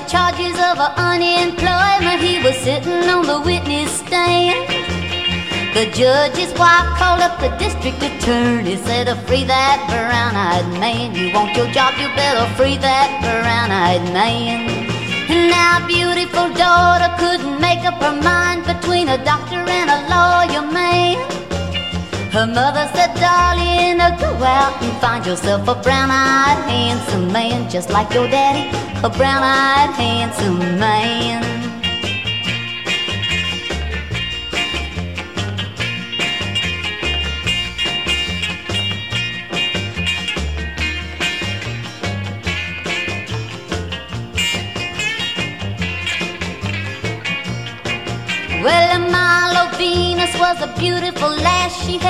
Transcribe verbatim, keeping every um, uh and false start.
charges of unemployment. He was sitting on the witness stand. The judge's wife called up the district attorney, said, free that brown-eyed man. You want your job, you better free that brown-eyed man. And now beautiful daughter couldn't make up her mind between a doctor and a lawyer man. Her mother said, darling, go out and find yourself a brown-eyed handsome man, just like your daddy, a brown-eyed handsome man. Well, Milo Venus was a beautiful lass. She had